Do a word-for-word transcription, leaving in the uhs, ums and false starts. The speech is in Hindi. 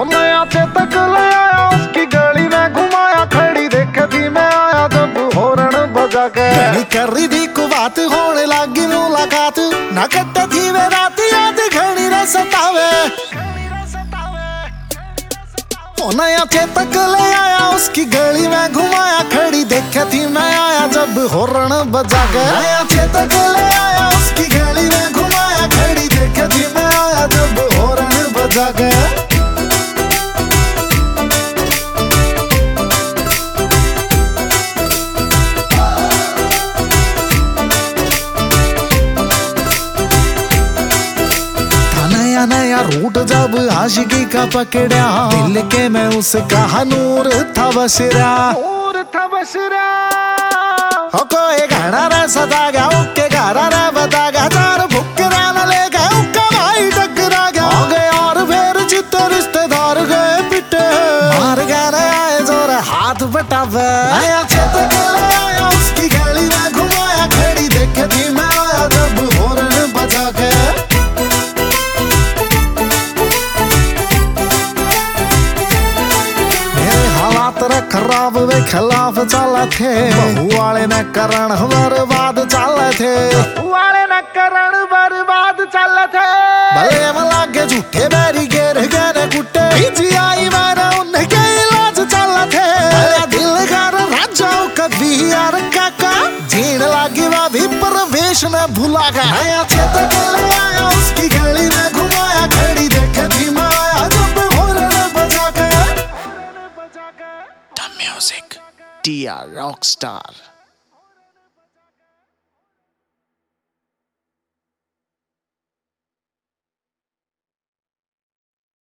वो नया चेतक ले आया, उसकी गली में घुमाया, खड़ी देखे थी मैं आया जब हॉर्न बजा के। घनी कर रही थी को बात, होने लगी मुलाकात, ना कट्टे थी वे रात याद घनी न सतावे। वो नया चेतक ले आया, उसकी गली में घुमाया, खड़ी देखे थी मैं आया जब हॉर्न बजा के। नया चेतक ले आया, उसकी गली में घुमाया, खड़ी देखे थी मैं आया जब हॉर्न बजा के। नया नया रूट जब आशिकी का पकड़ा, दिल के में उसका नूर था बसरा, नूर था बसरा। हो कोई घड़ा रे सदा गया, उके घरा रे बता गया, चार भुक्करा न ले गए, उका भाई टकरा गया। हो गए और फिर चित्ते रिश्तेदार गए पिटे, मार गए न आए जोर हाथ बटावे। नया चेतक ले आया, उसकी गली में घुमाया, खड़ी देखे थी मैं आया जब हॉर्न बजा के। तेरे खराब वे खिलाफ चले थे, बहू वाले न करण बर्बाद चले थे, बहू वाले न करण बर्बाद चले थे। भले में लागे झूठे बैरी गेर गेरे कुटे, जी आई मैंने उनके इलाज चले थे। भले दिल कर राजाओं का बिहार काका, जीण लागी वा भी प्रवेश न भूला का। नया चेतक ले आया, उसकी गली में घुमाया, खड़ी देखे थी मैं आया जब हॉर्न बजा के। Music, D R Rockstar.